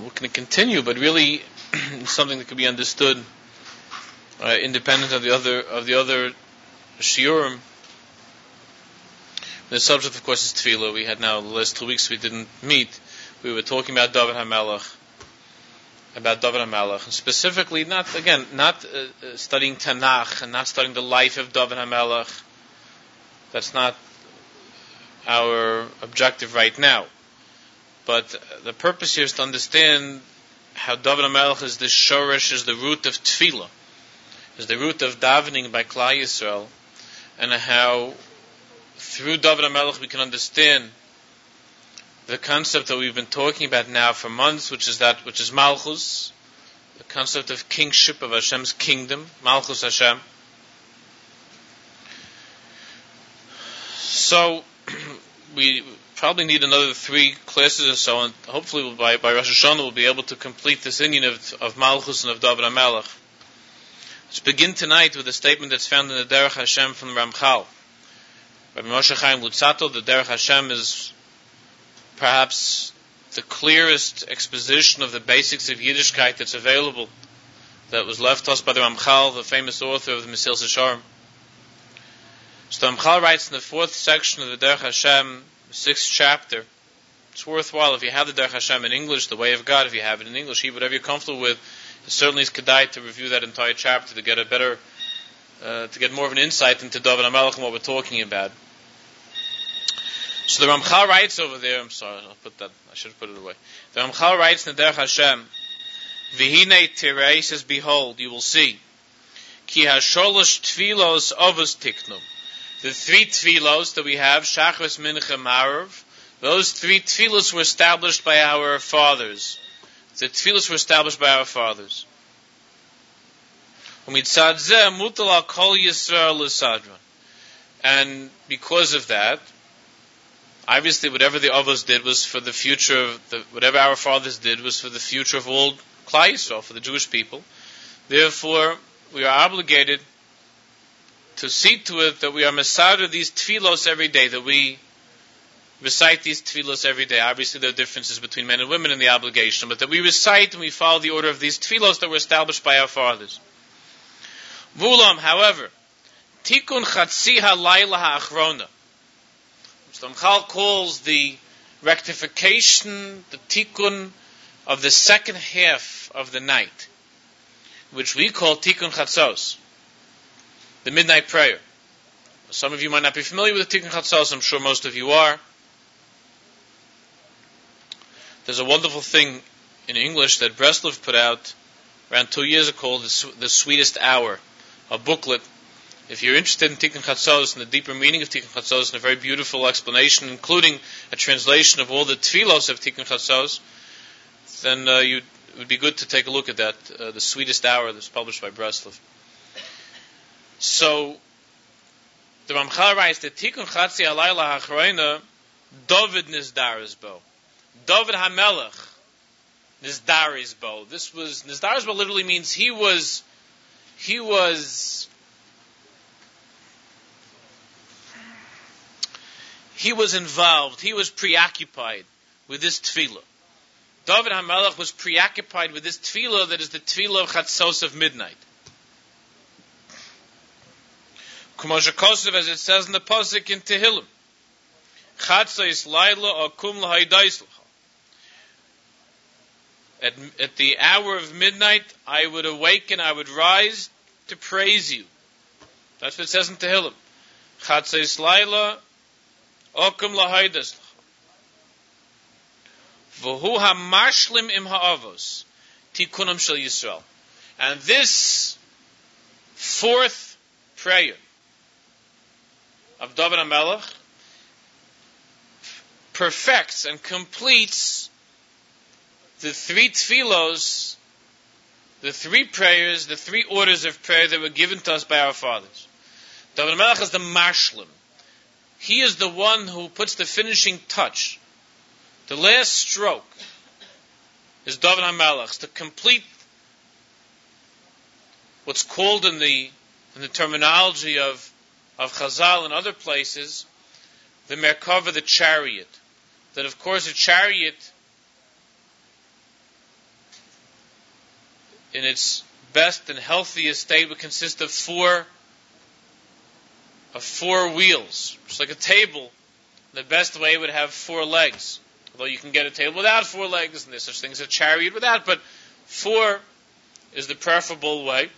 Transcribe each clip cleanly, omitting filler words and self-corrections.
we're going to continue, but really something that could be understood independent of the other shiurim. The subject, of course, is tefillah. We had now the last 2 weeks we didn't meet. We were talking about David HaMelech, and specifically not studying Tanakh and not studying the life of David HaMelech. That's not our objective right now. But the purpose here is to understand how David HaMelech is the shorish, is the root of tefillah, is the root of davening by Klal Yisrael, and how through David HaMelech we can understand the concept that we've been talking about now for months, which is Malchus, the concept of kingship, of Hashem's kingdom, Malchus Hashem. So we probably need another 3 classes or so, and hopefully by Rosh Hashanah we'll be able to complete this union of Malchus and of David HaMelech. Let's begin tonight with a statement that's found in the Derech Hashem from the Ramchal. Rabbi Moshe Chaim Luzzatto, the Derech Hashem is perhaps the clearest exposition of the basics of Yiddishkeit that's available, that was left to us by the Ramchal, the famous author of the Mesilas Yesharim. So the Ramchal writes in the 4th section of the Derech Hashem, the 6th chapter. It's worthwhile if you have the Derech Hashem in English, the Way of God, if you have it in English, whatever you're comfortable with. It certainly is kedai to review that entire chapter to get a better, to get more of an insight into David HaMelech and what we're talking about. So the Ramchal writes over there, I should have put it away. The Ramchal writes in the Derech Hashem, V'hinei tirei, says, behold, you will see, Ki hasholosh tfilos avos tiknum. The 3 tfilos that we have, Shachris, Mincha, Marav, those 3 tfilos were established by our fathers. The tfilos were established by our fathers. Umitzad zeh mutal al kol Yisrael l'sadron. And because of that, obviously, whatever the Avos did was for the future of whatever our fathers did was for the future of all Klal Yisrael, for the Jewish people. Therefore, we are obligated to see to it that we are mesader these tefillos every day, that we recite these tefillos every day. Obviously, there are differences between men and women in the obligation, but that we recite and we follow the order of these tefillos that were established by our fathers. Vulam, however, tikun chatzi halayla ha'achrona, which the Ramchal calls the rectification, the tikkun of the second half of the night, which we call tikkun chatzos, the midnight prayer. Some of you might not be familiar with tikkun chatzos. I'm sure most of you are. There's a wonderful thing in English that Breslov put out around 2 years ago called the Sweetest Hour, a booklet. If you're interested in Tikkun Chatzos and the deeper meaning of Tikkun Chatzos, and a very beautiful explanation, including a translation of all the tefillos of Tikkun Chatzos, then it would be good to take a look at that, the Sweetest Hour, that's published by Breslov. So, the Ramchal writes that Tikkun Chatzi Halayla Hachroina, David Nizdarizbo. David HaMelech Nizdarizbo. Nizdarizbo literally means he was involved, he was preoccupied with this tefillah. David HaMelech was preoccupied with this tefillah that is the tefillah of Chatzos of midnight. K'moshe Kosev, as it says in the Pasuk in Tehillim, Chatzos Laila Akum L'Haydais L'cha. At the hour of midnight, I would awaken, I would rise to praise you. That's what it says in Tehillim. Chatzos Laila Akum L'Haydais L'cha. V'hu ha'mashlim im ha'avos tikunam shel Yisrael. And this 4th prayer of David HaMelech perfects and completes the 3 tefillos, the 3 prayers, the 3 orders of prayer that were given to us by our fathers. David HaMelech is the mashlim. He is the one who puts the finishing touch. The last stroke is David HaMelech's to complete what's called in the terminology of Chazal and other places, the Merkava, the chariot. That of course a chariot in its best and healthiest state would consist of four wheels. Just like a table, the best way would have 4 legs. Although you can get a table without 4 legs, and there's such things as a chariot without, but 4 is the preferable way.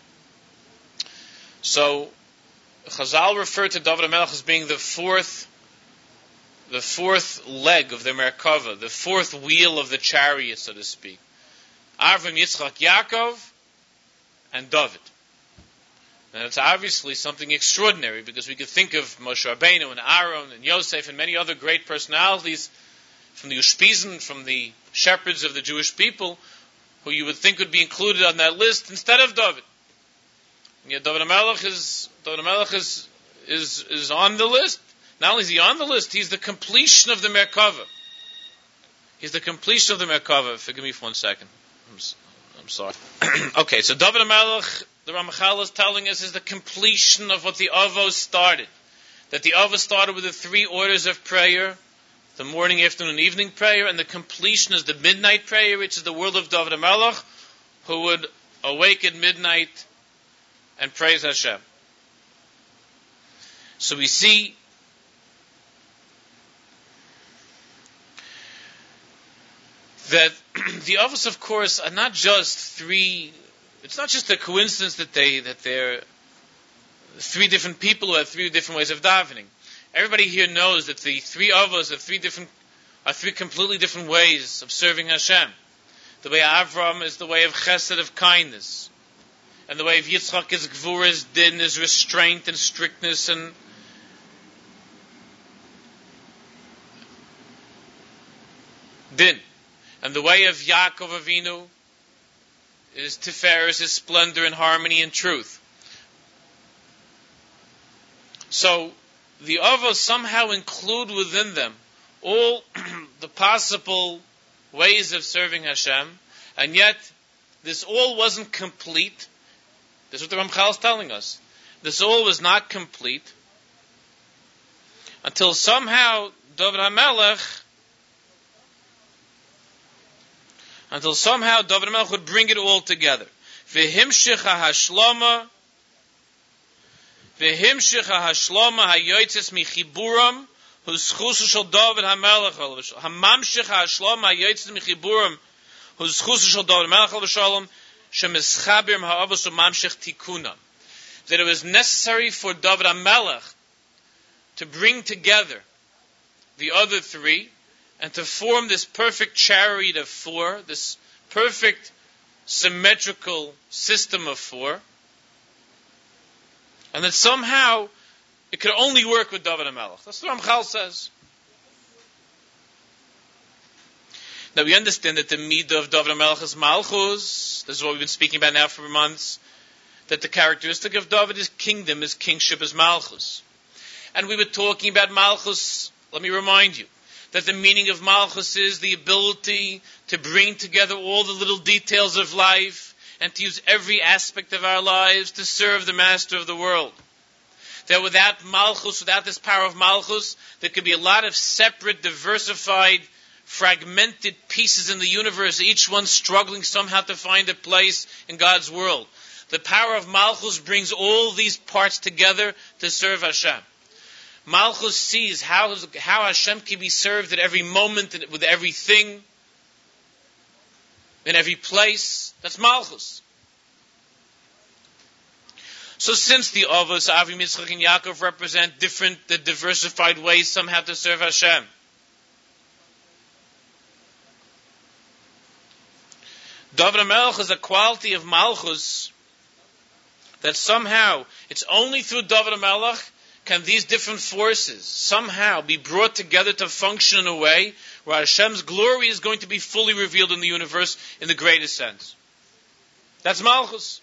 So Chazal referred to David HaMelech as being the fourth leg of the Merkava, the fourth wheel of the chariot, so to speak. Avram, Yitzchak, Yaakov, and David. And it's obviously something extraordinary, because we could think of Moshe Rabbeinu and Aaron and Yosef and many other great personalities from the Ushpizin, from the shepherds of the Jewish people, who you would think would be included on that list instead of David. And yet David HaMelech is on the list. Not only is he on the list, he's the completion of the Merkava. He's the completion of the Merkava. Forgive me for 1 second. I'm sorry. Okay, so David HaMelech, the Ramachal is telling us, is the completion of what the Avos started. That the Avos started with the 3 orders of prayer, the morning, afternoon, and evening prayer, and the completion is the midnight prayer, which is the word of David HaMelech, who would awake at midnight and praise Hashem. So we see that the Avos, of course, are not just 3. It's not just a coincidence that they're 3 different people who have 3 different ways of davening. Everybody here knows that the 3 Avos are 3 completely different ways of serving Hashem. The way of Avram is the way of chesed, of kindness, and the way of Yitzchak is gvura, is din, is restraint and strictness and din. And the way of Yaakov Avinu is Tiferes, is splendor and harmony and truth. So the Avos somehow include within them all the possible ways of serving Hashem, and yet this all wasn't complete. This is what the Ramchal is telling us. This all was not complete until somehow David HaMelech would bring it all together. V'himshicha hashlama hayotzes michiburam huzchusu shel David HaMelech hamamshicha hashlama hayotzes michiburam huzchusu shel David HaMelech v'shalom shemischaber ha'avos u'mamshich tikunam. That it was necessary for David HaMelech to bring together the other 3 and to form this perfect chariot of 4, this perfect symmetrical system of 4, and that somehow it could only work with David HaMelech. That's what Ramchal says. Now we understand that the midah of David HaMelech is Malchus. This is what we've been speaking about now for months. That the characteristic of David is kingdom, is kingship, is Malchus. And we were talking about Malchus. Let me remind you that the meaning of Malchus is the ability to bring together all the little details of life and to use every aspect of our lives to serve the Master of the world. That without Malchus, without this power of Malchus, there could be a lot of separate, diversified, fragmented pieces in the universe, each one struggling somehow to find a place in God's world. The power of Malchus brings all these parts together to serve Hashem. Malchus sees how Hashem can be served at every moment, with everything, in every place. That's Malchus. So since the Avos, Avram, Yitzchak, and Yaakov represent different, diversified ways somehow to serve Hashem, David HaMelech is a quality of Malchus that somehow it's only through David HaMelech can these different forces somehow be brought together to function in a way where Hashem's glory is going to be fully revealed in the universe in the greatest sense. That's Malchus.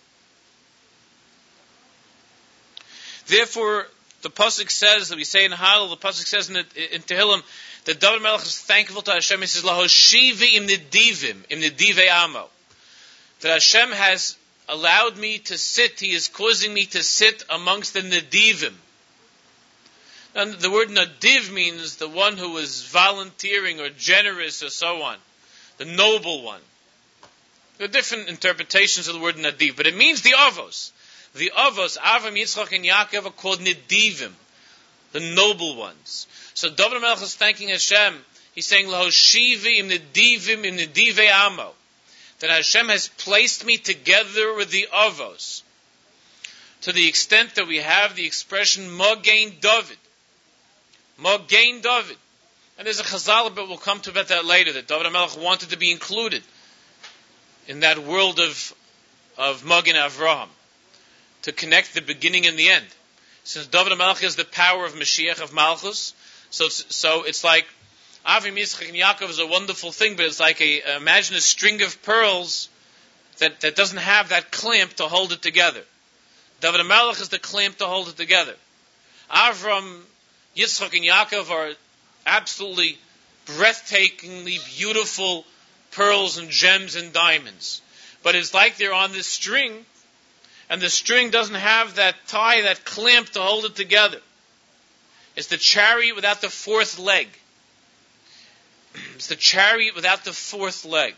Therefore, the Pasuk says, that we say in Hallel, the Pasuk says in Tehillim, that David HaMelech is thankful to Hashem. He says, Lahoshivi im nedivei amo. That Hashem has allowed me to sit, He is causing me to sit amongst the Nedivim. And the word Nadiv means the one who is volunteering or generous or so on. The noble one. There are different interpretations of the word nadiv, but it means the avos. The avos, Avram, Yitzchak, and Yaakov, are called nidivim, the noble ones. So David HaMelech is thanking Hashem. He's saying, L'hoshivi im nedivei amo. That Hashem has placed me together with the avos. To the extent that we have the expression Mogain David. Mogain David. And there's a chazal, but we'll come to about that later, that David HaMelech wanted to be included in that world of Mogain Avraham, to connect the beginning and the end. Since David HaMelech has the power of Mashiach, of Malchus, so it's like Avram, Yitzchak, and Yaakov is a wonderful thing, but it's like imagine a string of pearls that doesn't have that clamp to hold it together. David HaMelech is the clamp to hold it together. Avram, Yitzchak, and Yaakov are absolutely breathtakingly beautiful pearls and gems and diamonds. But it's like they're on this string, and the string doesn't have that tie, that clamp to hold it together. It's the chariot without the fourth leg. It's the chariot without the fourth leg.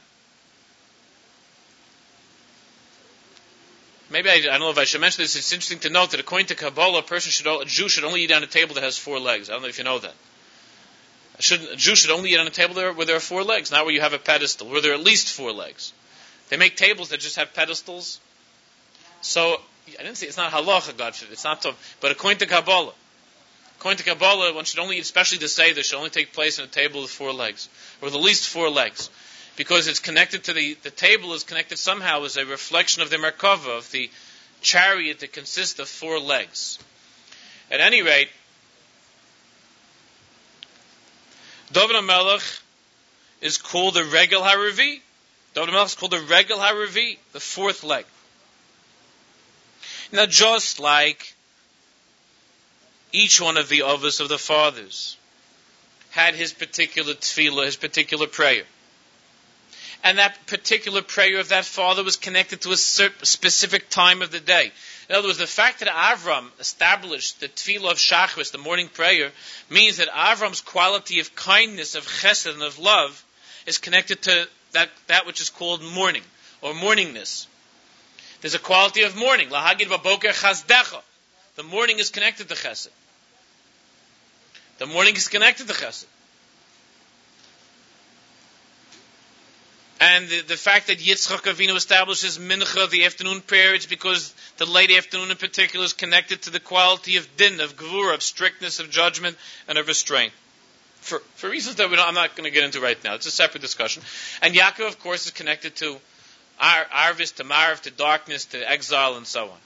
Maybe I don't know if I should mention this. It's interesting to note that according to Kabbalah, a Jew should only eat on a table that has four legs. I don't know if you know that. A Jew should only eat on a table where there are four legs, not where you have a pedestal, where there are at least four legs. They make tables that just have pedestals. So, I didn't say it's not halacha, God forbid. It's not so. But according to Kabbalah, one should only eat, especially the Seder, should only take place on a table with four legs, or with at least four legs. Because it's connected to the table is connected somehow as a reflection of the Merkava, of the chariot that consists of four legs. At any rate, David HaMelech is called the Regel HaRevi. David HaMelech is called the Regel HaRevi, the fourth leg. Now, just like each one of the Avos of the fathers had his particular tefillah, his particular prayer, and that particular prayer of that father was connected to a specific time of the day. In other words, the fact that Avram established the tefillah of Shachris, the morning prayer, means that Avram's quality of kindness, of chesed, and of love is connected to that which is called morning, or morningness. There's a quality of morning. Lahagid baboker chazdecha. The morning is connected to chesed. The morning is connected to chesed. And the fact that Yitzchak Avinu establishes mincha, the afternoon prayer, it's because the late afternoon in particular is connected to the quality of din, of gevura, of strictness, of judgment, and of restraint. For reasons that I'm not going to get into right now. It's a separate discussion. And Yaakov, of course, is connected to Arvis, to Marav, to darkness, to exile, and so on.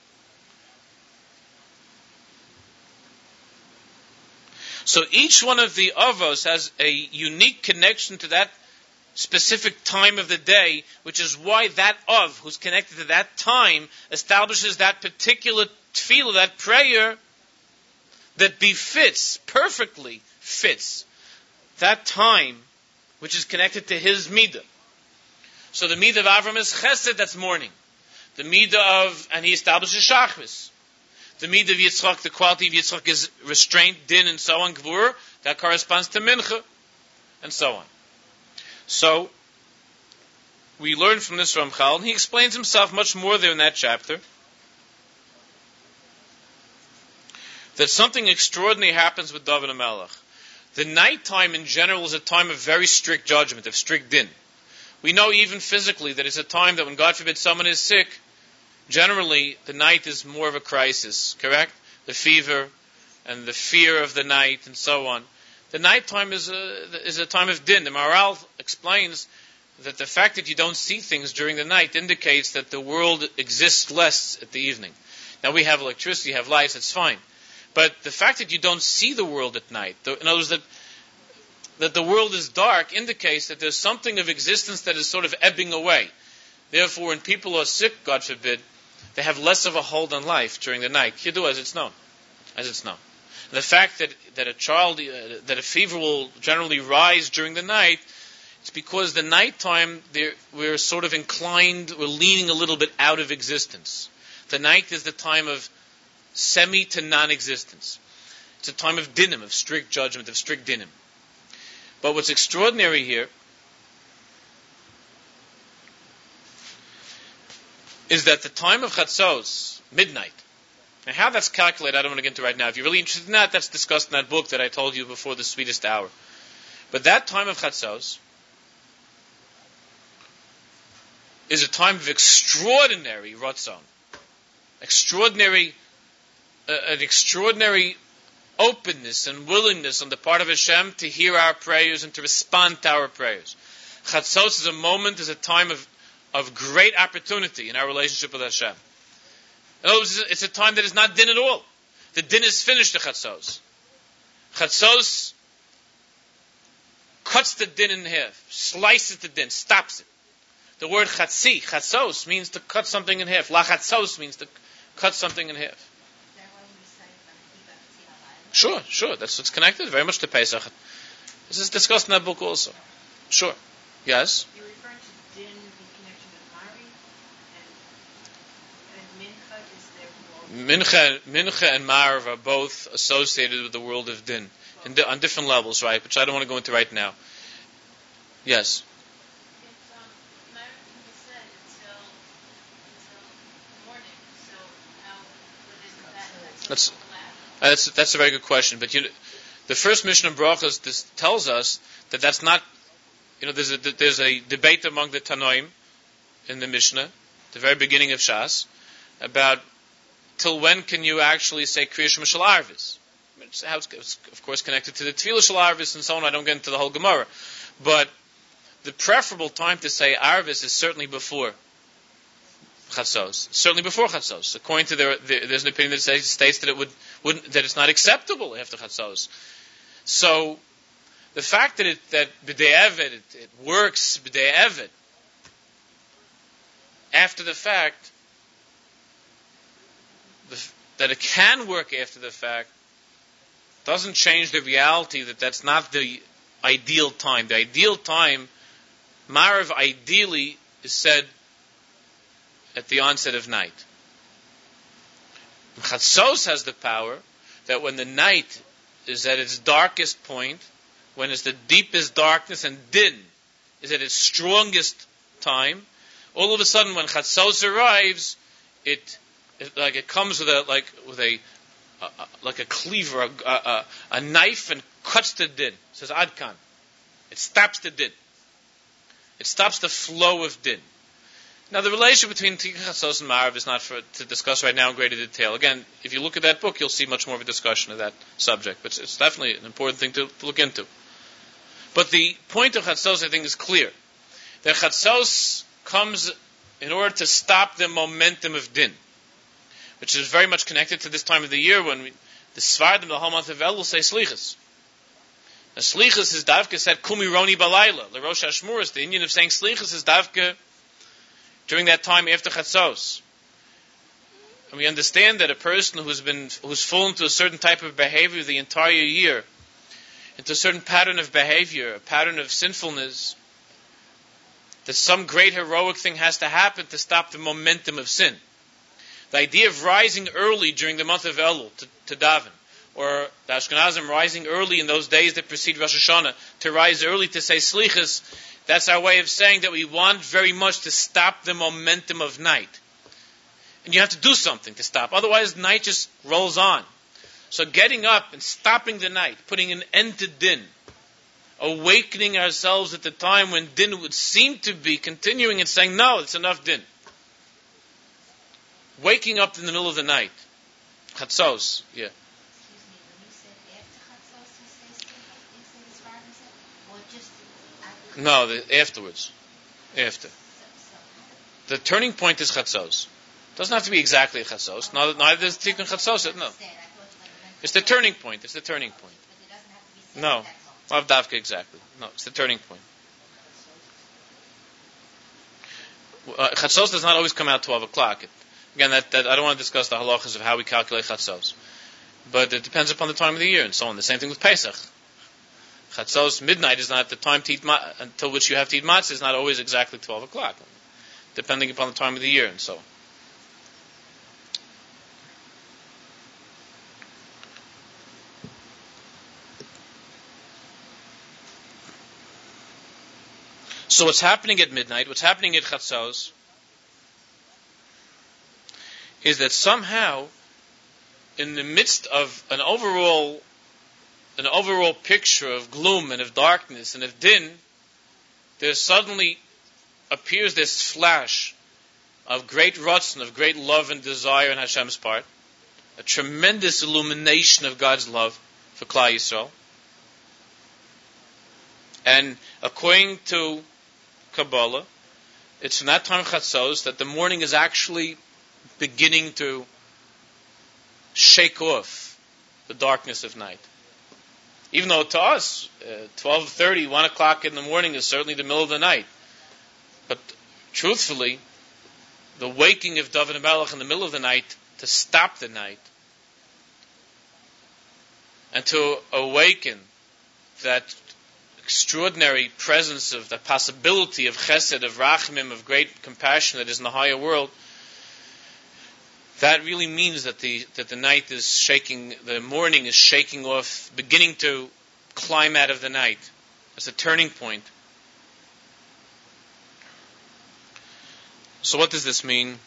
So each one of the Avos has a unique connection to that specific time of the day, which is why that Av, who's connected to that time, establishes that particular tefillah, that prayer, that perfectly fits that time, which is connected to his midah. So the midah of Avram is chesed, that's morning. The midah and he establishes shachris. The midah of Yitzchak, the quality of Yitzchak is restraint, din, and so on, gvur, that corresponds to mincha, and so on. So, we learn from this Ramchal, and he explains himself much more there in that chapter, that something extraordinary happens with David HaMelech. The nighttime in general is a time of very strict judgment, of strict din. We know even physically that it's a time that when, God forbid, someone is sick, generally the night is more of a crisis, correct? The fever and the fear of the night and so on. The nighttime is a time of din. The Maharal explains that the fact that you don't see things during the night indicates that the world exists less at the evening. Now we have electricity, have lights, it's fine. But the fact that you don't see the world at night, in other words, that the world is dark, indicates that there's something of existence that is sort of ebbing away. Therefore, when people are sick, God forbid, they have less of a hold on life during the night. Kiddu, as it's known. The fact that a fever will generally rise during the night, it's because the nighttime, we're sort of inclined, we're leaning a little bit out of existence. The night is the time of semi to non-existence. It's a time of dinim, of strict judgment, of strict dinim. But what's extraordinary here is that the time of Chatzos, midnight, and how that's calculated, I don't want to get into right now. If you're really interested in that, that's discussed in that book that I told you before, The Sweetest Hour. But that time of Chatzos is a time of extraordinary Ratzon, an extraordinary openness and willingness on the part of Hashem to hear our prayers and to respond to our prayers. Chatzos is a time of great opportunity in our relationship with Hashem. In other words, it's a time that is not din at all. The din is finished at Chatzos. Chatzos cuts the din in half, slices the din, stops it. The word chatzos means to cut something in half. Lachatzos means to cut something in half. Sure. That's what's connected very much to Pesach. This is discussed in that book also. Sure. Yes? You're referring to din in connection with Mari, and Mincha is there. Mincha and Ma'ariv are both associated with the world of din on different levels, right? Which I don't want to go into right now. Yes. Mari can be said until morning. So how would that? That's a very good question. But the first Mishnah in Brachos tells us that that's not. There's a debate among the Tanoim in the Mishnah, the very beginning of Shas, about till when can you actually say Kriya Shema Shel Arvis? It's of course connected to the Tefillah Shel Arvis and so on. I don't get into the whole Gemara, but the preferable time to say Arvis is certainly before Chatzos. Certainly before Chatzos. According to there's an opinion that states that that it's not acceptable after Chatzos. So the fact that B'dei Eved, it works B'dei Eved after the fact, that it can work after the fact, doesn't change the reality that that's not the ideal time. The ideal time, Ma'ariv ideally is said at the onset of night. Chatzos has the power that when the night is at its darkest point, when it's the deepest darkness, and din is at its strongest time, all of a sudden when Chatzos arrives, it comes with a cleaver, a knife, and cuts the din. It says Adkan. It stops the din. It stops the flow of din. Now, the relationship between Chatzos and Ma'ariv is not to discuss right now in greater detail. Again, if you look at that book, you'll see much more of a discussion of that subject. But it's definitely an important thing to look into. But the point of Chatzos, I think, is clear. That Chatzos comes in order to stop the momentum of din, which is very much connected to this time of the year when the Svardim, the whole month of El, will say Slichas. Now, Slichas is Davka said Kumi Roni Balayla. The Rosh Hashmuras, the Indian of saying Slichas is Davka during that time after Chatzos. And we understand that a person who's fallen to a certain type of behavior the entire year, into a certain pattern of behavior, a pattern of sinfulness, that some great heroic thing has to happen to stop the momentum of sin. The idea of rising early during the month of Elul to daven, or the Ashkenazim rising early in those days that precede Rosh Hashanah, to rise early to say Slichas, that's our way of saying that we want very much to stop the momentum of night. And you have to do something to stop. Otherwise, night just rolls on. So getting up and stopping the night, putting an end to din, awakening ourselves at the time when din would seem to be continuing and saying, no, it's enough din. Waking up in the middle of the night. Chatzos, yeah. Excuse me, when you said after Chatzos, you say Svardim, or just after? No, afterwards. After. The turning point is Chatzos. Doesn't have to be exactly Chatzos. Neither is Tikkun Chatzos. No. It's the turning point. It's the turning point. But it doesn't have to be said No. at that moment. Avdavka, exactly. No, it's the turning point. Chatzos does not always come out 12 o'clock. Again, that I don't want to discuss the halachas of how we calculate Chatzos. But it depends upon the time of the year and so on. The same thing with Pesach. Chatzos, midnight is not the time to eat until which you have to eat matzah, is not always exactly 12 o'clock. Depending upon the time of the year and so on. So what's happening at midnight, what's happening at Chatzos, is that somehow, in the midst of an overall picture of gloom and of darkness and of din, there suddenly appears this flash of great ratzon, of great love and desire on Hashem's part, a tremendous illumination of God's love for Klal Yisrael. And according to Kabbalah, it's from that time Chatzos that the morning is actually beginning to shake off the darkness of night. Even though to us, 12:30, 1 o'clock in the morning is certainly the middle of the night. But truthfully, the waking of David HaMelech in the middle of the night to stop the night and to awaken that extraordinary presence of the possibility of chesed, of rachmim, of great compassion that is in the higher world, that really means that the night is shaking, the morning is shaking off, beginning to climb out of the night. It's a turning point. So what does this mean?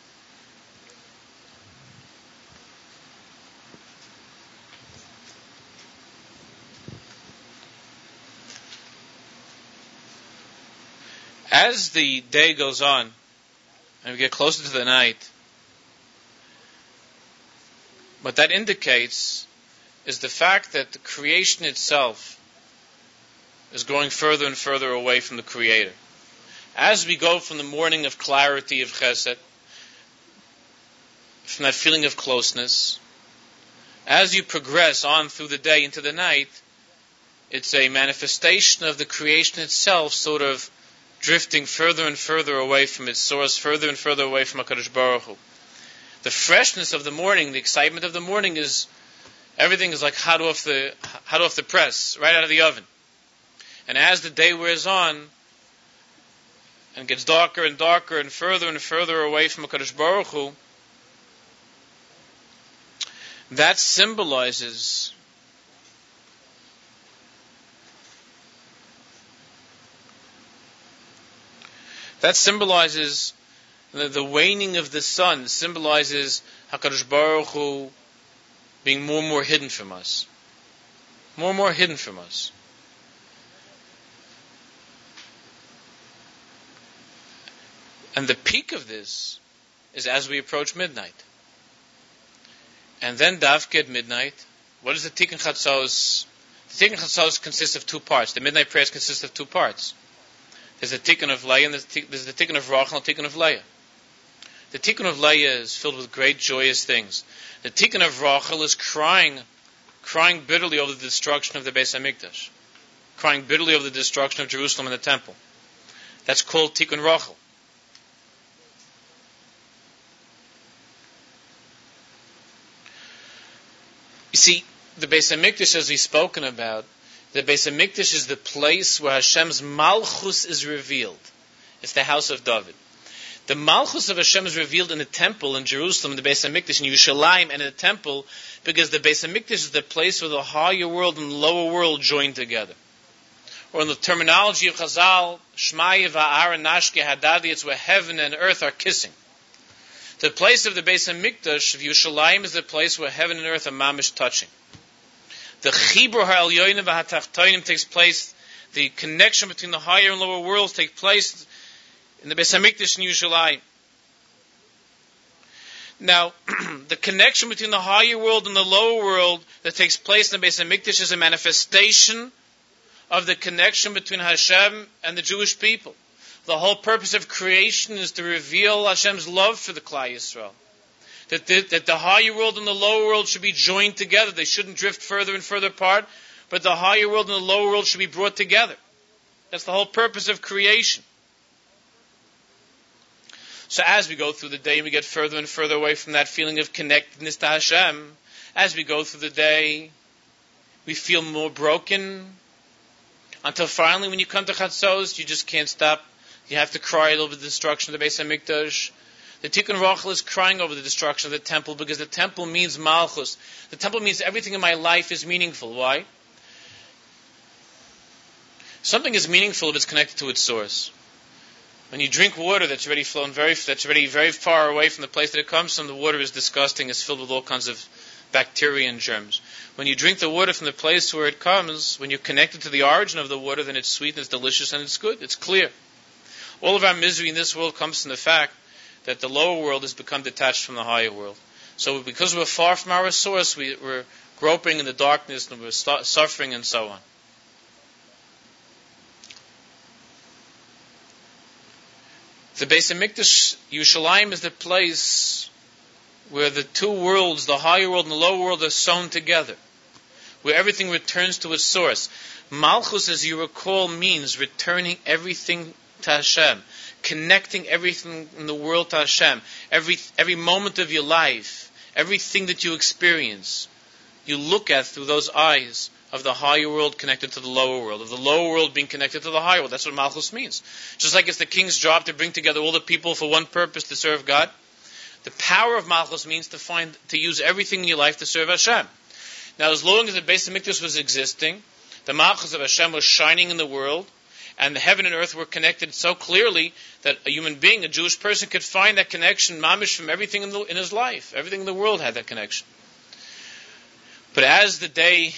As the day goes on and we get closer to the night, what that indicates is the fact that the creation itself is going further and further away from the Creator. As we go from the morning of clarity of chesed, from that feeling of closeness, as you progress on through the day into the night, it's a manifestation of the creation itself sort of drifting further and further away from its source, further and further away from HaKadosh Baruch Hu. The freshness of the morning, the excitement of the morning is, everything is like hot off the press, right out of the oven. And as the day wears on, and gets darker and darker and further away from HaKadosh Baruch Hu, that symbolizes the waning of the sun, symbolizes HaKadosh Baruch Hu being more and more hidden from us. More and more hidden from us. And the peak of this is as we approach midnight. And then Davke at midnight, what is the Tikkun Chatzos? The Tikkun Chatzos consists of two parts. The midnight prayers consist of two parts. There's the Tikkun of Leah and there's the Tikkun of Rachel and the Tikkun of Leah. The Tikkun of Leah is filled with great joyous things. The Tikkun of Rachel is crying bitterly over the destruction of the Beis HaMikdash, crying bitterly over the destruction of Jerusalem and the Temple. That's called Tikkun Rachel. You see, the Beis HaMikdash, as we've spoken about, the Beis HaMikdash is the place where Hashem's Malchus is revealed. It's the house of David. The Malchus of Hashem is revealed in the temple in Jerusalem, in the Beis HaMikdash, in Yerushalayim, and in the temple, because the Beis HaMikdash is the place where the higher world and the lower world join together. Or in the terminology of Chazal, Shmaya va'ara nashke hadadi, it's where heaven and earth are kissing. The place of the Beis HaMikdash of Yerushalayim is the place where heaven and earth are mamish touching. The Chibur ha'elyonim v'hatachtonim takes place, the connection between the higher and lower worlds takes place in the Beis HaMikdash in Yerushalayim. Now, the connection between the higher world and the lower world that takes place in the Beis HaMikdash is a manifestation of the connection between Hashem and the Jewish people. The whole purpose of creation is to reveal Hashem's love for the Klal Yisrael. That the higher world and the lower world should be joined together. They shouldn't drift further and further apart, but the higher world and the lower world should be brought together. That's the whole purpose of creation. So as we go through the day and we get further and further away from that feeling of connectedness to Hashem, as we go through the day, we feel more broken, until finally when you come to Chatzos, you just can't stop. You have to cry over the destruction of the Beis HaMikdash. The Tikkun Rachel is crying over the destruction of the temple, because the temple means Malchus. The temple means everything in my life is meaningful. Why? Something is meaningful if it's connected to its source. When you drink water that's already very far away from the place that it comes from, the water is disgusting. It's filled with all kinds of bacteria and germs. When you drink the water from the place where it comes, when you're connected to the origin of the water, then it's sweet and it's delicious and it's good. It's clear. All of our misery in this world comes from the fact that the lower world has become detached from the higher world. So because we're far from our source, we're groping in the darkness and we're suffering and so on. The Beis HaMikdash, Yerushalayim, is the place where the two worlds, the higher world and the lower world, are sewn together, where everything returns to its source. Malchus, as you recall, means returning everything to Hashem, connecting everything in the world to Hashem. Every moment of your life, everything that you experience, you look at through those eyes of the higher world connected to the lower world, of the lower world being connected to the higher world. That's what Malchus means. Just like it's the king's job to bring together all the people for one purpose, to serve God, the power of Malchus means to use everything in your life to serve Hashem. Now, as long as the Beis HaMikdash was existing, the Malchus of Hashem was shining in the world, and the heaven and earth were connected so clearly that a human being, a Jewish person, could find that connection, mamish, from everything in his life. Everything in the world had that connection. But as the day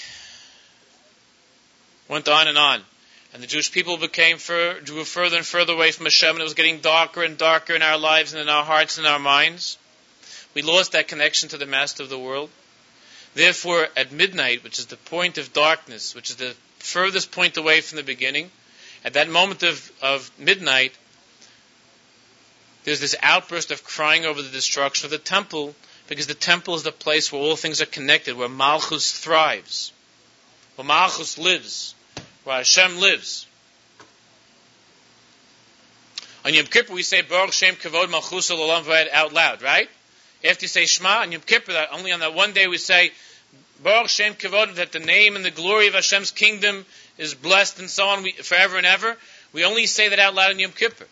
went on, and the Jewish people drew further and further away from Hashem, and it was getting darker and darker in our lives and in our hearts and our minds, we lost that connection to the Master of the world. Therefore, at midnight, which is the point of darkness, which is the furthest point away from the beginning, at that moment of midnight, there's this outburst of crying over the destruction of the temple, because the temple is the place where all things are connected, where Malchus thrives, where Malchus lives, where Hashem lives. On Yom Kippur we say Baruch Shem Kavod Malchus Olam V'ed out loud, right? After you say Shema on Yom Kippur, only on that one day we say Baruch Shem Kavod, that the name and the glory of Hashem's kingdom is blessed and so on forever and ever. We only say that out loud on Yom Kippur.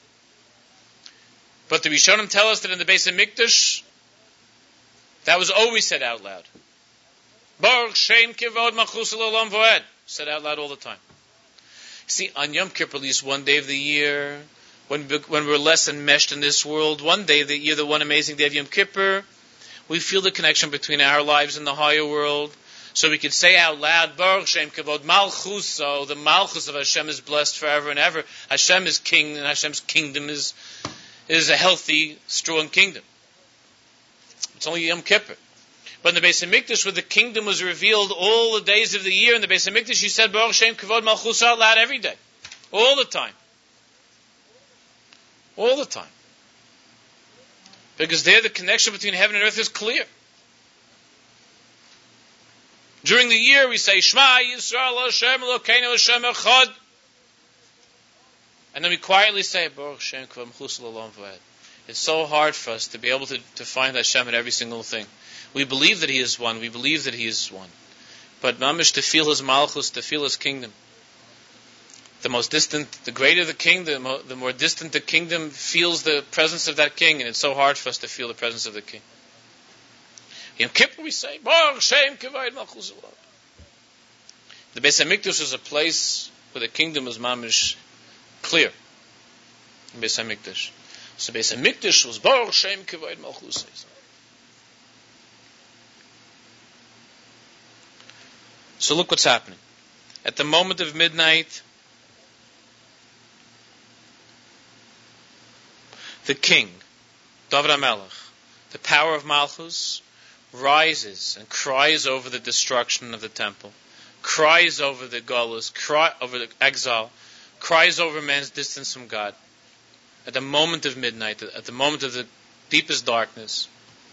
But the Rishonim tell us that in the Beis HaMikdash, that was always said out loud. Baruch Shem Kavod Malchus Olam V'ed, said out loud all the time. See, on Yom Kippur, at least one day of the year, when we're less enmeshed in this world, one day of the year, the one amazing day of Yom Kippur, we feel the connection between our lives and the higher world. So we could say out loud, Baruch Shem Kavod Malchus, so the Malchus of Hashem is blessed forever and ever. Hashem is king, and Hashem's kingdom is a healthy, strong kingdom. It's only Yom Kippur. But in the Beis HaMikdash, where the kingdom was revealed all the days of the year, in the Beis HaMikdash, you said Baruch Shem Kavod Malchus out loud every day. All the time. All the time. Because there the connection between heaven and earth is clear. During the year we say Shema Yisrael Hashem Elokeinu Hashem Echad. And then we quietly say Baruch Shem Kavod Malchus Olam V'ed. It's so hard for us to be able to find Hashem in every single thing. We believe that He is one. We believe that He is one. But mamish, to feel His Malchus, to feel His kingdom. The most distant, the greater the king, the more distant the kingdom feels the presence of that king, and it's so hard for us to feel the presence of the king. Yom Kippur we say, Baruch Shem Kavod Malchus Olam. The Beis HaMikdash is a place where the kingdom is mamish clear. The Beis HaMikdash. So Beis HaMikdash was Baruch Shem Kavod Malchus. So look what's happening. At the moment of midnight, the king, David HaMelech, the power of Malchus, rises and cries over the destruction of the temple, cries over the galus, over the exile, cries over man's distance from God. At the moment of midnight, at the moment of the deepest darkness,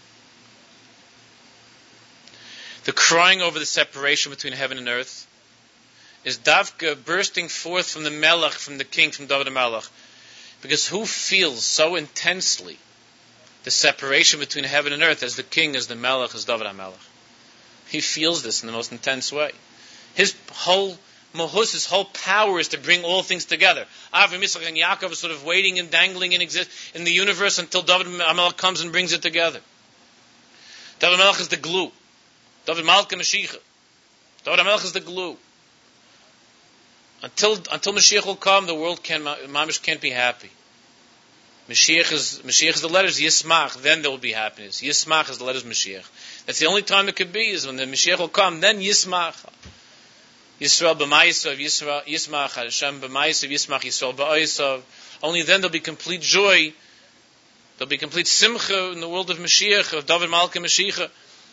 the crying over the separation between heaven and earth is Davka bursting forth from the Melech, from the king, from David HaMelech. Because who feels so intensely the separation between heaven and earth as the king, as the Melech, as David HaMelech? He feels this in the most intense way. His whole Mahus, his whole power is to bring all things together. Avram, Yitzchak, and Yaakov are sort of waiting and dangling in the universe until David HaMelech comes and brings it together. David HaMelech is the glue. David Malka Mashiach. David HaMelech is the glue. Until Mashiach will come, the world mamish can't be happy. Mashiach is the letters Yismach, then there will be happiness. Yismach is the letters Mashiach. That's the only time it could be, is when the Mashiach will come, then Yismach. Yisrael b'ma'isav, Yismach, Hashem b'ma'isav, Yismach Yisrael b'a'isav. Only then there'll be complete joy, there'll be complete simcha in the world of Mashiach, of David Malka Mashiach.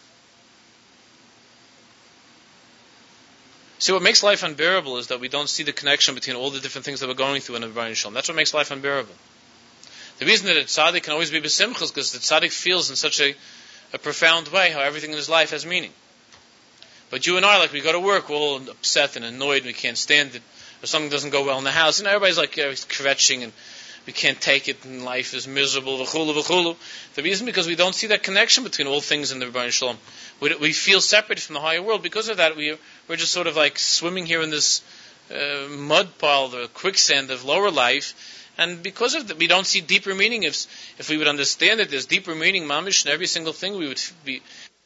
See, what makes life unbearable is that we don't see the connection between all the different things that we're going through in the Rebbeinu Shalom. That's what makes life unbearable. The reason that a tzaddik can always be besimcha is because the tzaddik feels in such a profound way how everything in his life has meaning. But you and I, like, we go to work, we're all upset and annoyed, and we can't stand it, or something doesn't go well in the house, and everybody's like kvetching, and we can't take it, and life is miserable, v'chulu, v'chulu. The reason because we don't see that connection between all things in the Rebbeinu Shalom. We feel separated from the higher world. Because of that, we're just sort of like swimming here in this mud pile, the quicksand of lower life. And because of that, we don't see deeper meaning. If we would understand that there's deeper meaning, mamish, in every single thing, we would be.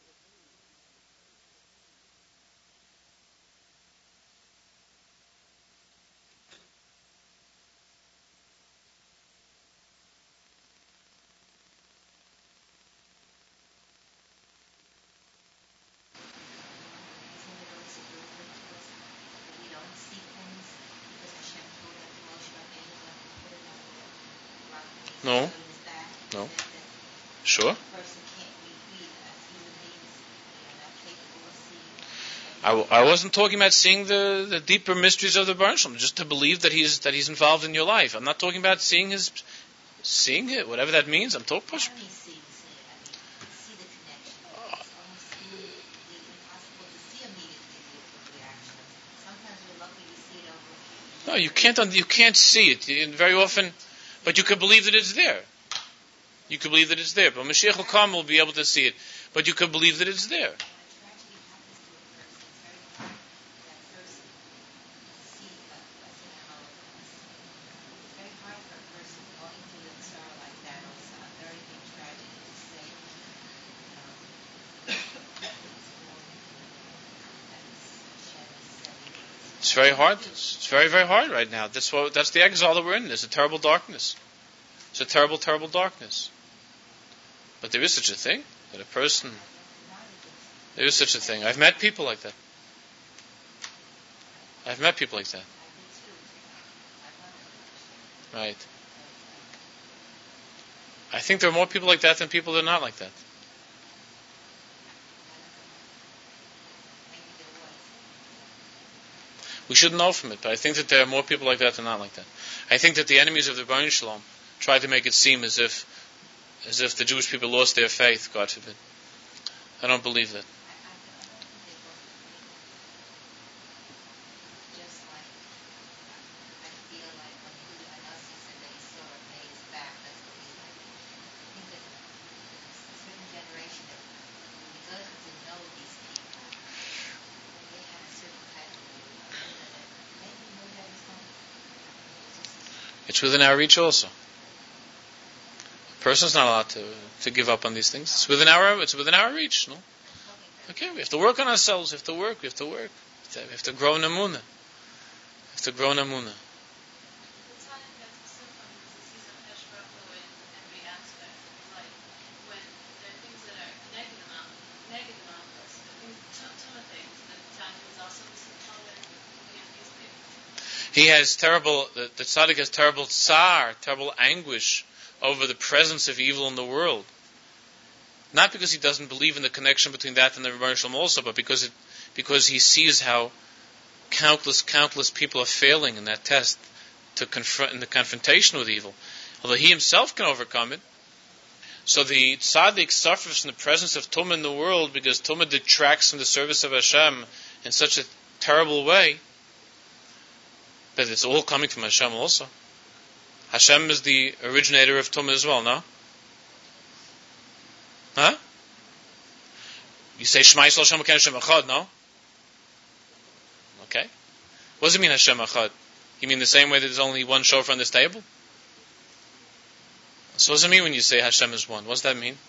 No. No. Sure. I wasn't talking about seeing the deeper mysteries of the Rebbeinu Shalom, just to believe that he's involved in your life. I'm not talking about seeing it, whatever that means. I'm talking about. No, you can't see it. Very often. But you could believe that it's there. You could believe that it's there. But Mashiach will come, will be able to see it. But you could believe that it's there. It's very hard. It's very, very hard right now. That's the exile that we're in. There's a terrible darkness. It's a terrible, terrible darkness. But there is such a thing that a person. There is such a thing. I've met people like that. Right. I think there are more people like that than people that are not like that. We shouldn't know from it, but I think that there are more people like that than not like that. I think that the enemies of the Rebbeinu Shalom try to make it seem as if the Jewish people lost their faith, God forbid. I don't believe that. It's within our reach also. A person's not allowed to give up on these things. It's within our reach. No? Okay, we have to work on ourselves. We have to work. We have to grow in Amunah. He has the tzaddik has terrible tsar, terrible anguish over the presence of evil in the world. Not because he doesn't believe in the connection between that and the Rebbeinu Shalom also, but because he sees how countless people are failing in that test in the confrontation with evil. Although he himself can overcome it. So the tzaddik suffers from the presence of Tumah in the world because Tumah detracts from the service of Hashem in such a terrible way. But it's all coming from Hashem also. Hashem is the originator of Tumah as well, no? Huh? You say Shema Yisrael Hashem Elokeinu Hashem Echad, no? Okay. What does it mean Hashem Echad? You mean the same way that there's only one shofar on this table? So what does it mean when you say Hashem is one? What does that mean?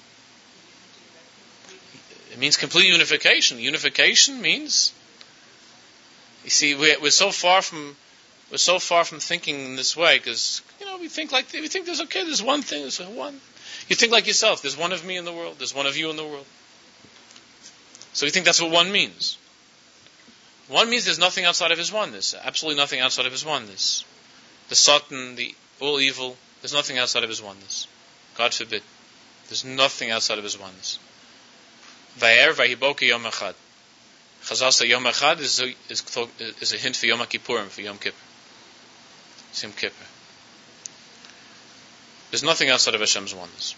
It means complete unification. Unification means, you see, we're so far from thinking in this way because we think there's okay. There's one thing. There's one. You think like yourself. There's one of me in the world. There's one of you in the world. So you think that's what one means. One means there's nothing outside of His oneness. Absolutely nothing outside of His oneness. The Satan, the all evil. There's nothing outside of His oneness. God forbid. There's nothing outside of His oneness. Va'er v'hiboka Yom Echad. Chazal say Yom Echad is a hint for Yom Kippurim, for Yom Kippur. It's Yom Kippur. There's nothing outside of Hashem's oneness.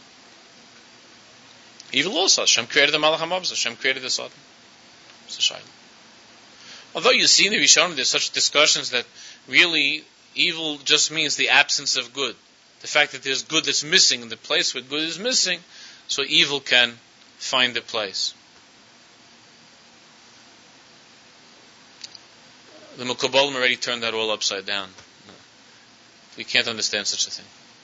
Evil also. Hashem created the Malach HaMabzeh. Hashem created the Satan. It's a shayla. Although you see in the Rishonim there's such discussions that really evil just means the absence of good. The fact that there's good that's missing in the place where good is missing, so evil can find a place. The Mekubalim already turned that all upside down. We can't understand such a thing.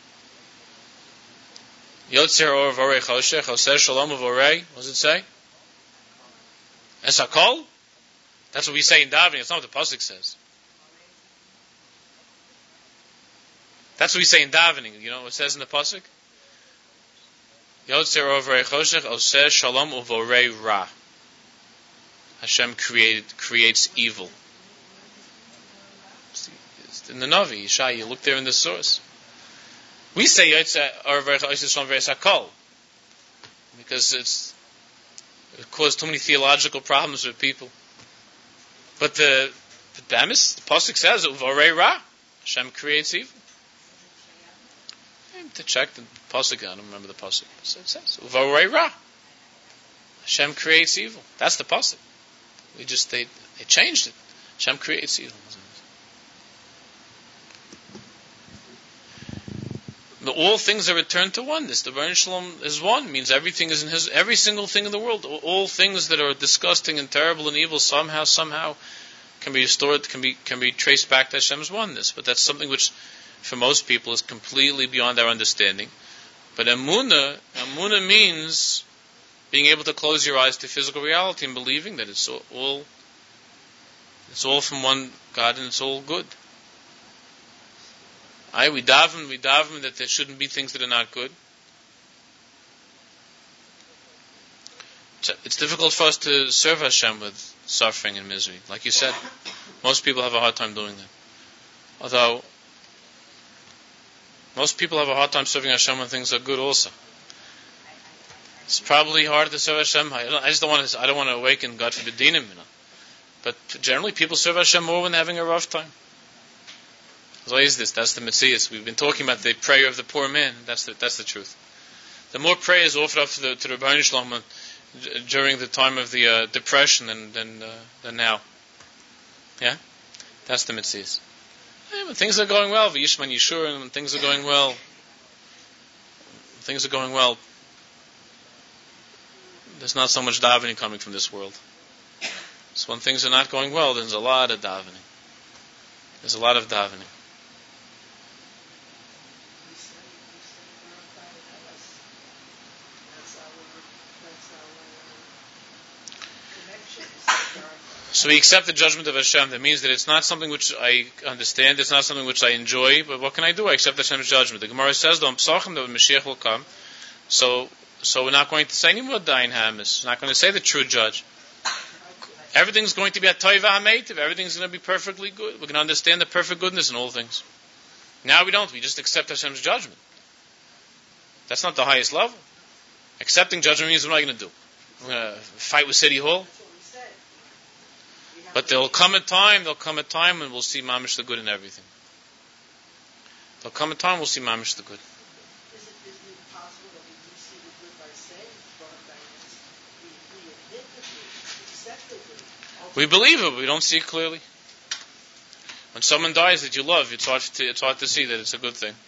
Yotzer or vorei choshech, oser shalom vorei. What does it say? Es hakol? That's what we say in davening. It's not what the pasuk says. That's what we say in davening. You know what it says in the pasuk? Yotzer or vorei choshech, oser shalom vorei ra. Hashem creates evil. In the Navi, Yishai, you look there in the source. We say because it caused too many theological problems with people. But the pasuk says Uvarei Ra, Hashem creates evil. To check the pasuk, I don't remember the pasuk. It says Uvarei Ra, Hashem creates evil. That's the pasuk. They changed it. Hashem creates evil. All things are returned to oneness. The Baruch Shalom is one, means everything is in His, every single thing in the world. All things that are disgusting and terrible and evil somehow can be restored, can be traced back to Hashem's oneness. But that's something which, for most people, is completely beyond our understanding. But Emunah means being able to close your eyes to physical reality and believing that it's all from one God and it's all good. We daven that there shouldn't be things that are not good. It's difficult for us to serve Hashem with suffering and misery. Like you said, most people have a hard time doing that. Although, most people have a hard time serving Hashem when things are good also. It's probably hard to serve Hashem. I don't want to awaken, God forbid, dinim, But generally people serve Hashem more when they're having a rough time. So is this? That's the Metzias. We've been talking about the prayer of the poor man. That's the truth. The more prayer is offered up to the Baruch Shalom during the time of the depression than now. Yeah, that's the Metzias. When things are going well, V'yishman Yishur, and when things are going well, there's not so much davening coming from this world. So when things are not going well, there's a lot of davening. There's a lot of davening. So we accept the judgment of Hashem. That means that it's not something which I understand, it's not something which I enjoy, but what can I do? I accept Hashem's judgment. The Gemara says, the Mashiach will come. So we're not going to say anymore Dain Hamis. We're not going to say the true judge. Everything's going to be at Toiva HaMeitiv. Everything's going to be perfectly good. We're going to understand the perfect goodness in all things. Now we don't. We just accept Hashem's judgment. That's not the highest level. Accepting judgment means, what am I going to do? I'm going to fight with City Hall? But there'll come a time when we'll see Mamish the good in everything. There'll come a time we'll see Mamish the good. Is it possible that we do see the good by saying we admit the good, accept the good? We believe it, but we don't see it clearly. When someone dies that you love, it's hard to see that it's a good thing.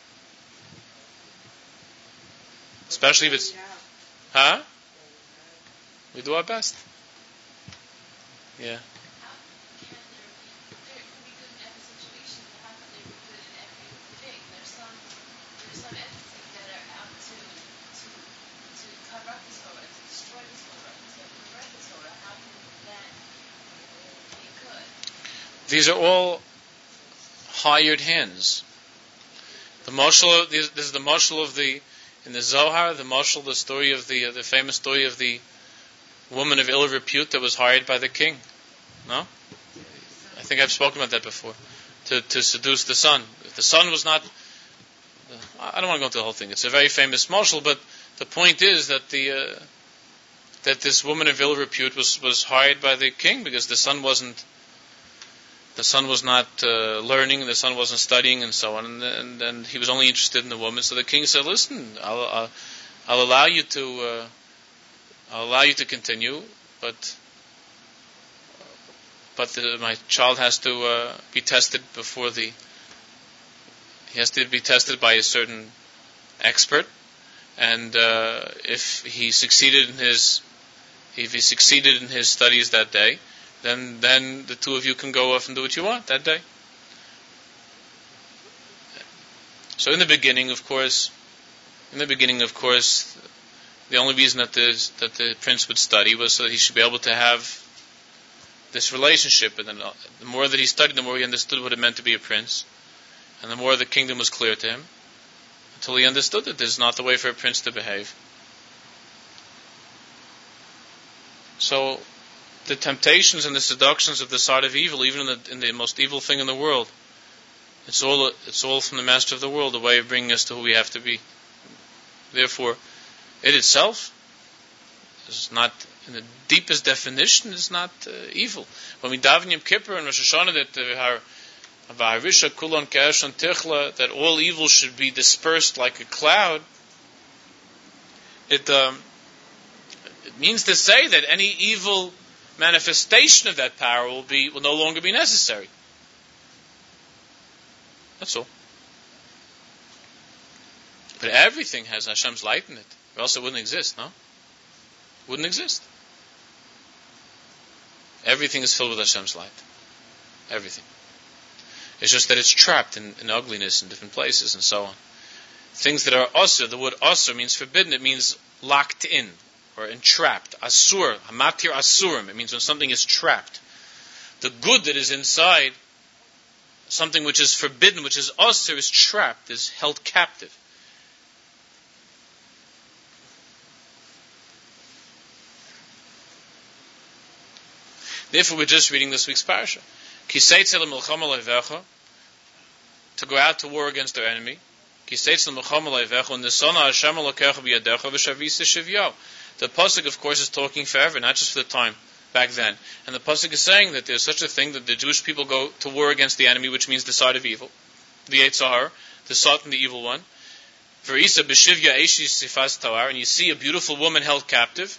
Especially if it's... Huh? We do our best. Yeah. These are all hired hands. The mashal, this is the mashal of in the Zohar, the story of the famous story of the woman of ill repute that was hired by the king. No? I think I've spoken about that before. To seduce the son. If the son was not, I don't want to go into the whole thing. It's a very famous mashal, but the point is that that this woman of ill repute was hired by the king because the son was not learning, and the son wasn't studying, and so on, and he was only interested in the woman. So the king said, "Listen, I'll allow you to continue, but my child has to be tested he has to be tested by a certain expert, and if he succeeded in his studies that day, then the two of you can go off and do what you want that day." So in the beginning, of course, the only reason that the prince would study was so that he should be able to have this relationship. And then the more that he studied, the more he understood what it meant to be a prince, and the more the kingdom was clear to him, until he understood that this is not the way for a prince to behave. So the temptations and the seductions of the side of evil, even in the most evil thing in the world, it's all from the master of the world, a way of bringing us to who we have to be. Therefore, it itself is not, in the deepest definition, is not evil. When we daven Yom Kippur and Rosh Hashanah that all evil should be dispersed like a cloud, it means to say that any evil manifestation of that power will no longer be necessary. That's all. But everything has Hashem's light in it, or else it wouldn't exist, no? It wouldn't exist. Everything is filled with Hashem's light. Everything. It's just that it's trapped in ugliness in different places and so on. Things that are asur, the word asur means forbidden, it means locked in or entrapped. Asur, hamatir asurim, it means when something is trapped. The good that is inside, something which is forbidden, which is asur, is trapped, is held captive. Therefore, we're just reading this week's parasha. To go out to war against their enemy. The pasuk, of course, is talking forever, not just for the time back then. And the pasuk is saying that there's such a thing that the Jewish people go to war against the enemy, which means the side of evil, the Yetzer Hara, the Satan, the evil one. And you see a beautiful woman held captive.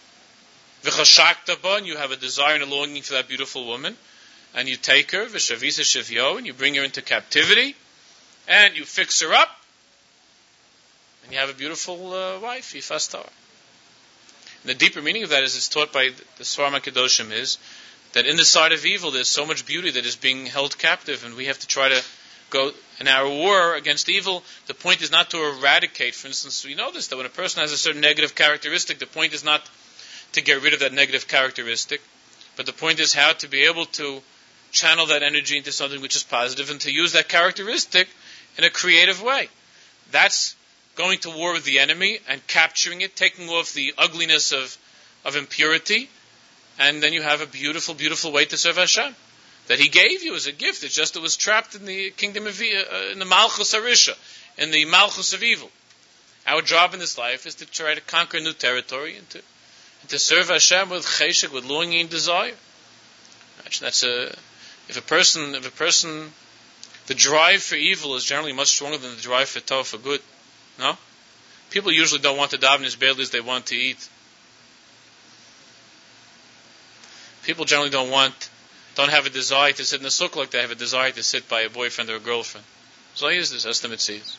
And you have a desire and a longing for that beautiful woman, and you take her, and you bring her into captivity, and you fix her up, and you have a beautiful wife, Yifas Tahar. The deeper meaning of that is it's taught by the Svarim HaKadoshim is that in the side of evil there's so much beauty that is being held captive, and we have to try to go in our war against evil. The point is not to eradicate. For instance, we know this, that when a person has a certain negative characteristic, the point is not to get rid of that negative characteristic, but the point is how to be able to channel that energy into something which is positive and to use that characteristic in a creative way. That's going to war with the enemy and capturing it, taking off the ugliness of impurity, and then you have a beautiful, beautiful way to serve Hashem that He gave you as a gift. It's just it was trapped in the kingdom of in the Malchus Harisha, in the Malchus of evil. Our job in this life is to try to conquer new territory and to serve Hashem with cheshek, with longing and desire. That's if a person, the drive for evil is generally much stronger than the drive for tov, for good. No? People usually don't want to daven as badly as they want to eat. People generally don't have a desire to sit in a sukkah like they have a desire to sit by a boyfriend or a girlfriend. So here's this estimate sees.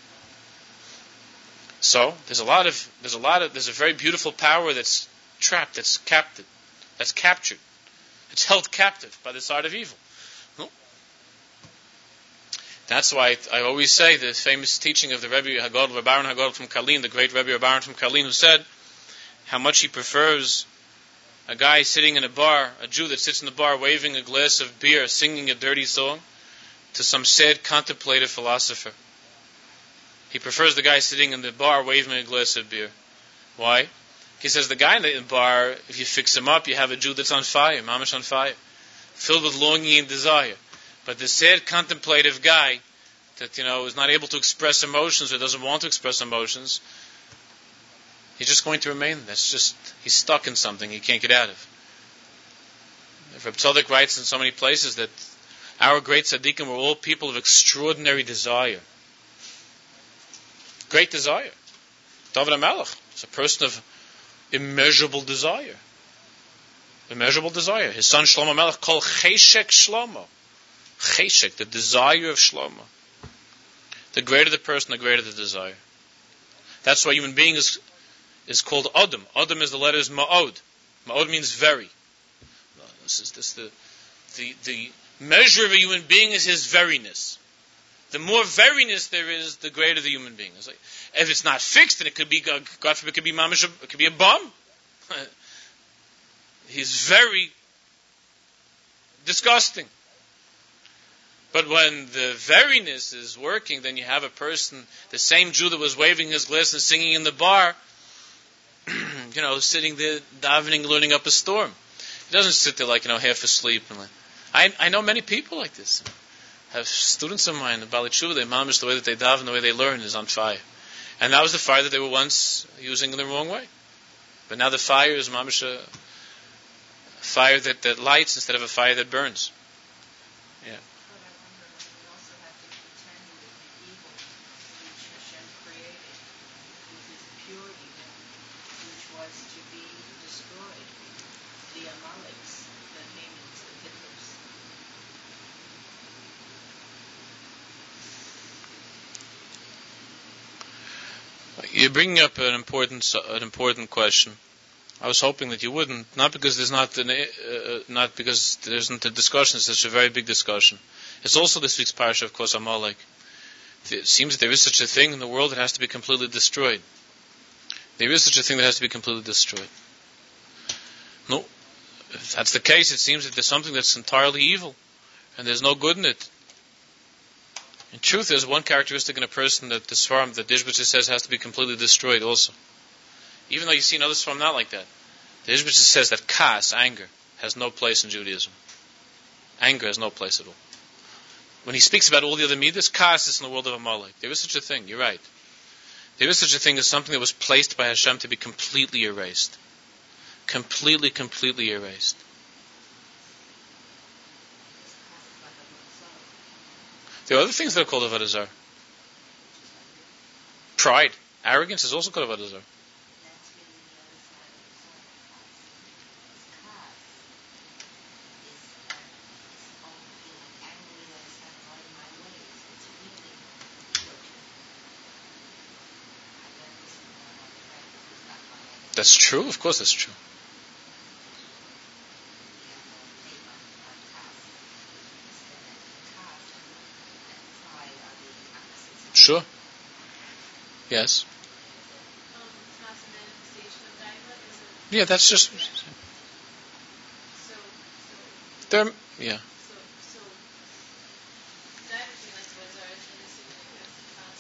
So there's a very beautiful power that's trapped, that's captured, it's held captive by the side of evil. That's why I always say the famous teaching of the Rebbe Haggadol, Reb Aaron Haggadol from Karlin, the great Rebbe Reb Aaron from Karlin, who said how much he prefers a guy sitting in a bar, a Jew that sits in the bar waving a glass of beer, singing a dirty song, to some sad contemplative philosopher. He prefers the guy sitting in the bar waving a glass of beer. Why? He says the guy in the bar, if you fix him up, you have a Jew that's on fire, mamash on fire, filled with longing and desire. But the sad, contemplative guy that, is not able to express emotions or doesn't want to express emotions, he's just going to remain. He's stuck in something he can't get out of. Reb Tzadok writes in so many places that our great tzaddikim were all people of extraordinary desire. Great desire. David HaMelech is a person of immeasurable desire. Immeasurable desire. His son Shlomo Melech called Cheshek Shlomo. Cheshek, the desire of Shlomo. The greater the person, the greater the desire. That's why human being is called Adam. Adam is the letters Ma'od. Ma'od means very. The measure of a human being is his veriness. The more veriness there is, the greater the human being is. Like, if it's not fixed, then it could be, God forbid, it could be mamish, it could be a bum. He's very disgusting. But when the veriness is working, then you have a person, the same Jew that was waving his glass and singing in the bar, sitting there davening, learning up a storm. He doesn't sit there like, half asleep. I know many people like this. I have students of mine, the Bali Tshuva, they mamish, the way that they daven, the way they learn is on fire. And that was the fire that they were once using in the wrong way. But now the fire is mamish, a fire that lights instead of a fire that burns. Yeah. But I wonder, we also have to contend with the evil which Hashem created, with his pure evil, which was to be destroyed. The Amaleks, the Hamans, the Hitlers. You're bringing up an important question. I was hoping that you wouldn't, not because there's not because there isn't a discussion. It's such a very big discussion. It's also this week's parasha, of course, Amalek. It seems that there is such a thing in the world that has to be completely destroyed. There is such a thing that has to be completely destroyed. No, if that's the case, it seems that there's something that's entirely evil, and there's no good in it. In truth, there's one characteristic in a person that the Sfarim, that Ishbitzer says has to be completely destroyed also. Even though you see another Sfarim not like that. The Ishbitzer says that kas, anger, has no place in Judaism. Anger has no place at all. When he speaks about all the other midas, kas is in the world of Amalek. There is such a thing, you're right. There is such a thing as something that was placed by Hashem to be completely erased. Completely erased. There are other things that are called avodah zarah. Pride, arrogance is also called avodah zarah. That's true, of course that's true. Sure. Yes. It's not a manifestation of Daiva, is it? Yeah, that's just. So There. Yeah. So Daiva being like the Wazar is really significant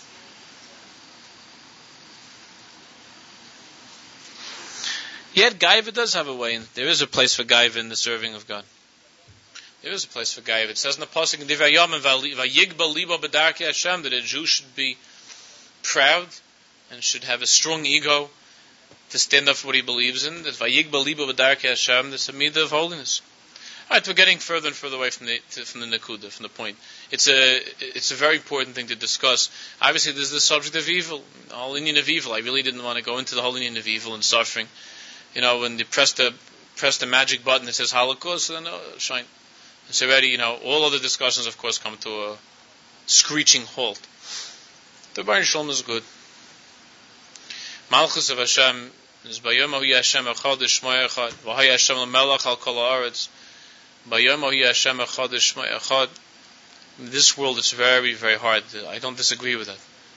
constantly. Yet Gaiva does have a way, and there is a place for Gaiva in the serving of God. There is a place for Gaiva. It says in the pasuk in Divrei Yomim, "Vayigba libo b'darkei Hashem," that a Jew should be proud and should have a strong ego to stand up for what he believes in. That "Vayigba libo b'darkei Hashem," that's a midah of holiness. All right, we're getting further and further away from the nekuda, from the point. It's a very important thing to discuss. Obviously, there's the subject of evil, the whole Indian of evil. I really didn't want to go into the whole Indian of evil and suffering. When you press the magic button that says Holocaust, then shine. It's already, all other discussions, of course, come to a screeching halt. The Baruch Shalom is good. Malchus of Hashem is Bayom Ahi Hashem Echad Shmo Echad V'Hay Hashem L'Melech Al Kol Haaretz Bayom Ahi Hashem Echad Shmo Echad. In this world, it's very, very hard. I don't disagree with that.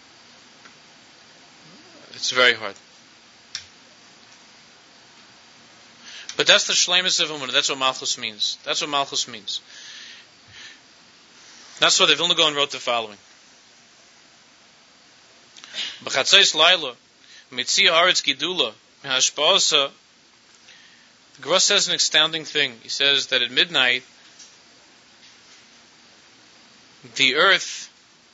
It's very hard. But that's the shleimus of Emunah. That's what Malchus means. That's what Malchus means. That's why the Vilna Gaon wrote the following. B'chatzos laila, mitzia haaretz gidula, mehashpa'asa. The Gemara says an astounding thing. He says that at midnight, the earth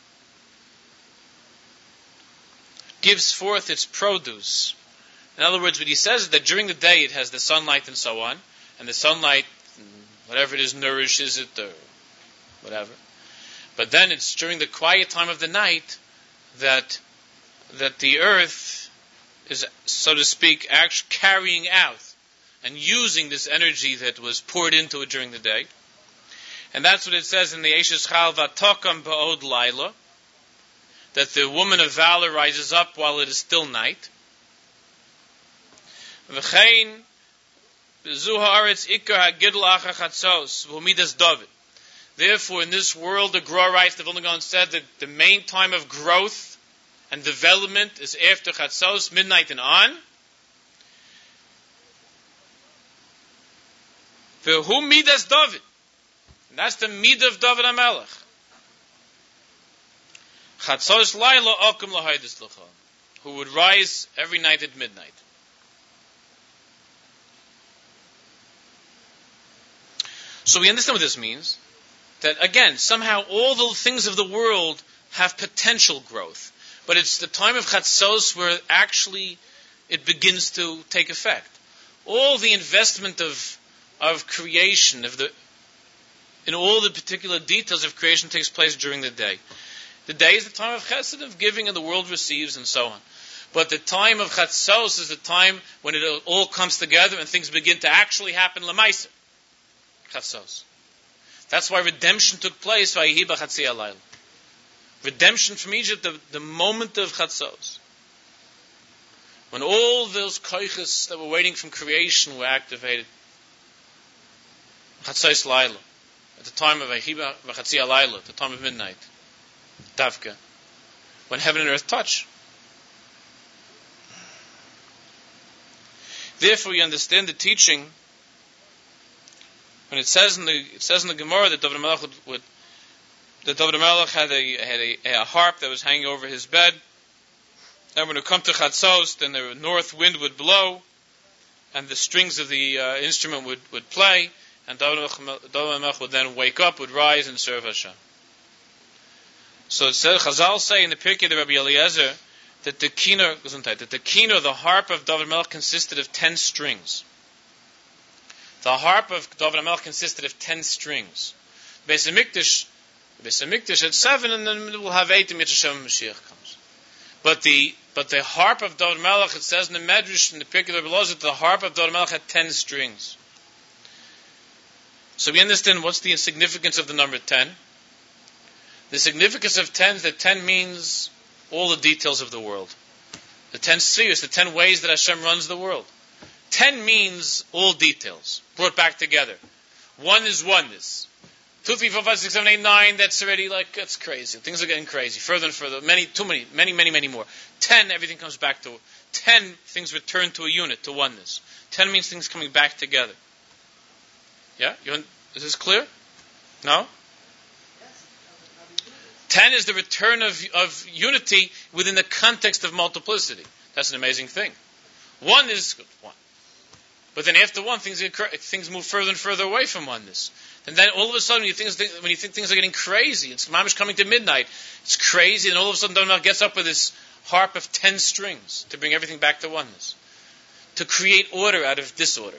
gives forth its produce. In other words, what he says is that during the day it has the sunlight and so on, and the sunlight, whatever it is, nourishes it or whatever. But then it's during the quiet time of the night that the earth is, so to speak, actually carrying out and using this energy that was poured into it during the day. And that's what it says in the Eshes Chal, Vatokam ba'od laila, that the woman of valor rises up while it is still night. V'chein b'zu ha'aretz ikar ha'gidl acha chatzos v'humidas David. Therefore, in this world, the Gra writes, the Vilna Gaon said that the main time of growth and development is after chatzos, midnight and on. V'humidas David. And that's the midah of David HaMelech. Chatzos laila okum lahaydis l'cha, who would rise every night at midnight. So we understand what this means. That again, somehow all the things of the world have potential growth. But it's the time of Chatzos where actually it begins to take effect. All the investment of creation, in all the particular details of creation takes place during the day. The day is the time of chesed, of giving, and the world receives, and so on. But the time of chatzos is the time when it all comes together and things begin to actually happen lemaisa. Chatzos. That's why redemption took place. Vayihi b'chatzi alayla. Redemption from Egypt, the moment of chatzos, when all those koiches that were waiting from creation were activated. Chatzos laila, at the time of vayihi b'chatzi alayla, at the time of midnight. Davka, when heaven and earth touch. Therefore, you understand the teaching when it says in the Gemara that David HaMelech had a harp that was hanging over his bed, and when it come to Chatzos, then the north wind would blow, and the strings of the instrument would play, and David HaMelech would then wake up, would rise, and serve Hashem. So it says, Chazal say in the Pirkei of Rabbi Eliezer that the kiner, the harp of David HaMelech consisted of 10 strings. The harp of David HaMelech consisted of 10 strings. Beis Hamikdash had 7, and then we'll have 8 and Hashem Mashiach comes. But the harp of David HaMelech, it says in the Medrash, in the Pirkei of Rabbi Eliezer, the harp of David HaMelech had 10 strings. So we understand what's the significance of the number 10. The significance of 10 is that 10 means all the details of the world. The 10 spheres, the 10 ways that Hashem runs the world. 10 means all details, brought back together. 1 is oneness. 2, 3, 4, 5, 6, 7, 8, 9, that's already that's crazy. Things are getting crazy. Further and further. Many more. 10, everything comes back to 10, things return to a unit, to oneness. 10 means things coming back together. Yeah? Is this clear? No? 10 is the return of unity within the context of multiplicity. That's an amazing thing. 1 is 1. But then after 1, things move further and further away from oneness. And then all of a sudden, when you think things are getting crazy, it's mamish coming to midnight, it's crazy, and all of a sudden David gets up with this harp of 10 strings to bring everything back to oneness. To create order out of disorder.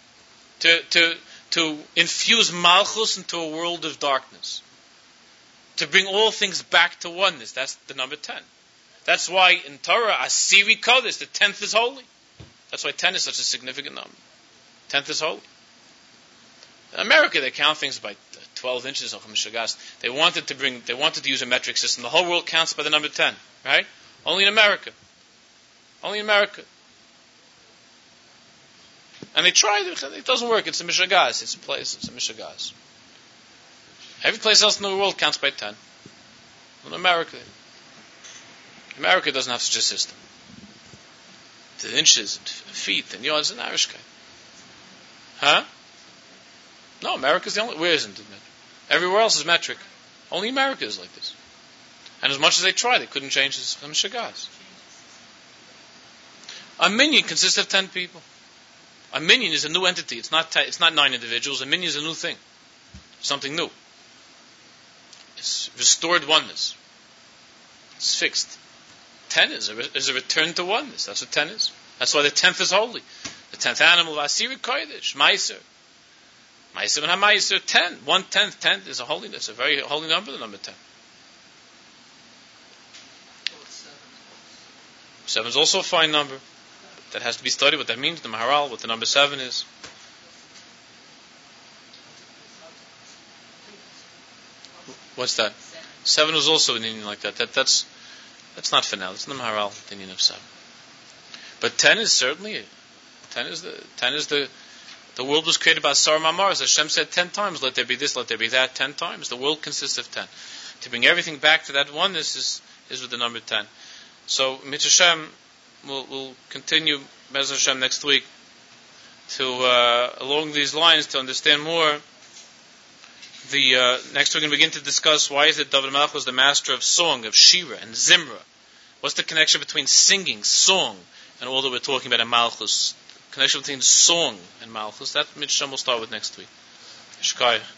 To infuse malchus into a world of darkness. To bring all things back to oneness. That's the number 10. That's why in Torah, Asiri Kodesh, the 10th is holy. That's why 10 is such a significant number. 10th is holy. In America, they count things by 12 inches of Mishagas. They wanted to use a metric system. The whole world counts by the number 10, right? Only in America. And they tried it doesn't work. It's a Mishagas. It's a Mishagas. Every place else in the world counts by 10. In America doesn't have such a system. The inches and feet and yards and Irish guy. Huh? No, America's the only. Where isn't it? Everywhere else is metric. Only America is like this. And as much as they tried, they couldn't change the Mishagas. A minyan consists of 10 people. A minyan is a new entity. It's not 9 individuals. A minyan is a new thing. Something new. It's restored oneness. It's fixed. 10 is a return to oneness. That's what 10 is. That's why the 10th is holy. The 10th animal of Asiri Kodesh, Meiser. Meiser and HaMeiser, 10. 1/10, 10 is a holiness, a very holy number, the number 10. 7 is also a fine number. That has to be studied, what that means, the Maharal, what the number 7 is. What's that? 7 was also an Indian like that. That's not final. It's the Maharal, the Indian of 7. But 10 is certainly 10 is the world was created by Sar Mamar. As Hashem said 10 times, let there be this, let there be that, 10 times. The world consists of 10. To bring everything back to that oneness is with the number 10. So Mitzvah Hashem, we'll continue Bez Hashem next week to along these lines to understand more. Next we're going to begin to discuss why is it David Melech was the master of song, of Shira and Zimra. What's the connection between singing, song, and all that we're talking about in Malchus? Connection between song and Malchus. That Mitzvah will start with next week. Shkaya.